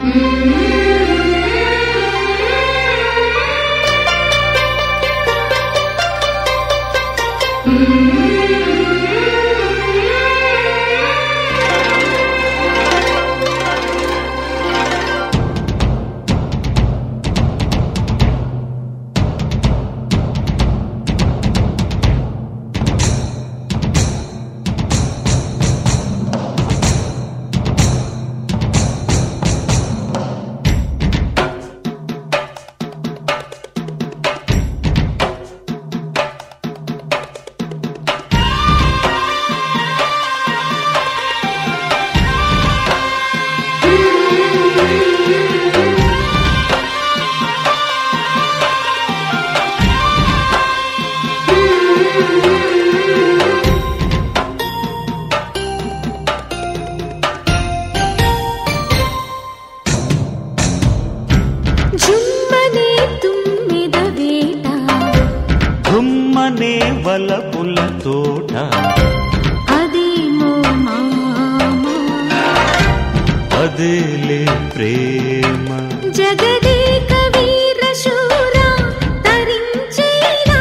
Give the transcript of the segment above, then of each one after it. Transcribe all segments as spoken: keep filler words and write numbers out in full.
గుమ్మనే వలపుల తోట అదేమో మామ అదేలే ప్రేమ జగదేక వీర శూర తరించేనా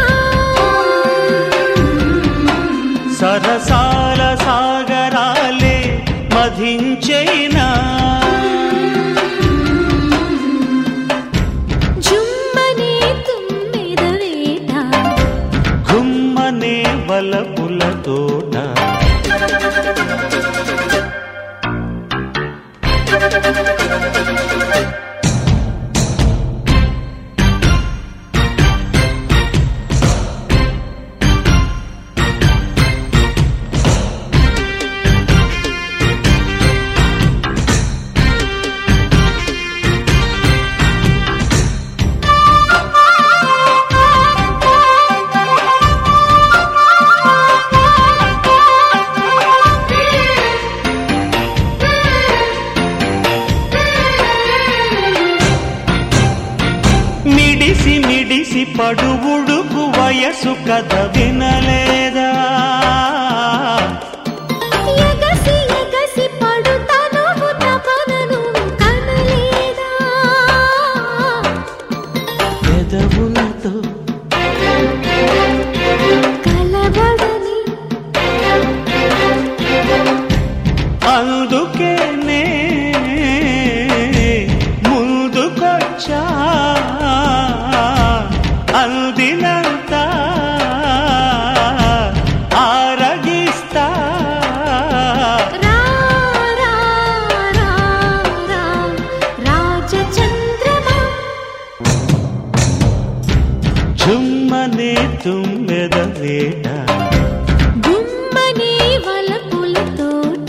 సరసాల సాగరాలే మధించేనా వలపుల తోట మిడిసి మిడిసి పడువుడుకు వయసు కథ వినలేదా ఎగసి ఎగసి పడుతను తపనను కనలేదా పెదవులతో కలబడని అందుకే నే ముందుకొచ్చా అందినంత ఆరగిస్తా రా రా రా రా రాజచంద్రమా చుమ్మనే తుమ్మెద వేట గుమ్మనే వలపుల తోట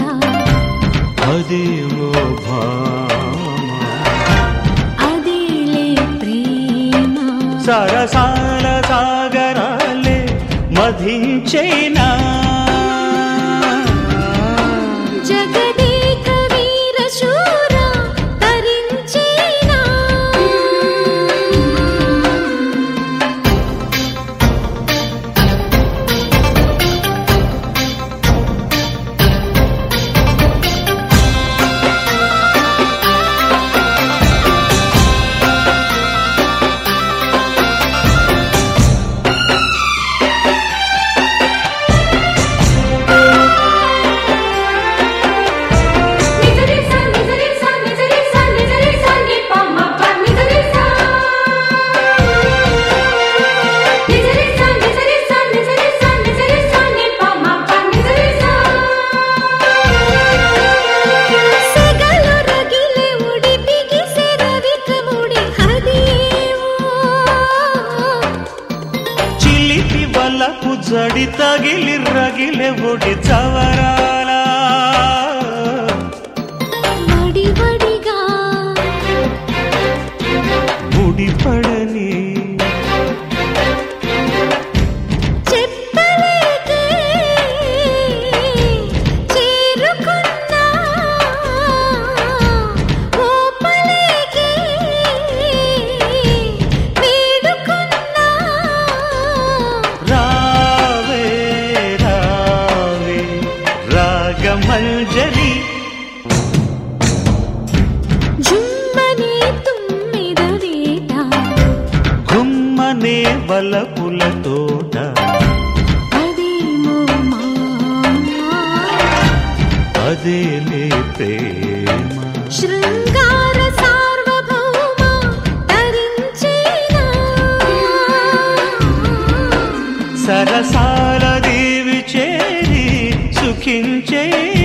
అదేమో భామ అదేలే ప్రేమ సరసాల సాగరాలే మధించేనా జగదేక వీర శూర తరించేనా వలపు జడి తగిలి రగిలే ఒడి చవరాల వడివడిగా ముడిపడని చెప్పలేకే చేరుకున్నా ఓపలేకే వేడుకున్నా రావే రావే రా వలపుల తోట అదేమో మాయా అదేలే ప్రేమ శృంగార సార్వభౌమ తరించేనా సరసాల దేవి చేరి సుఖించే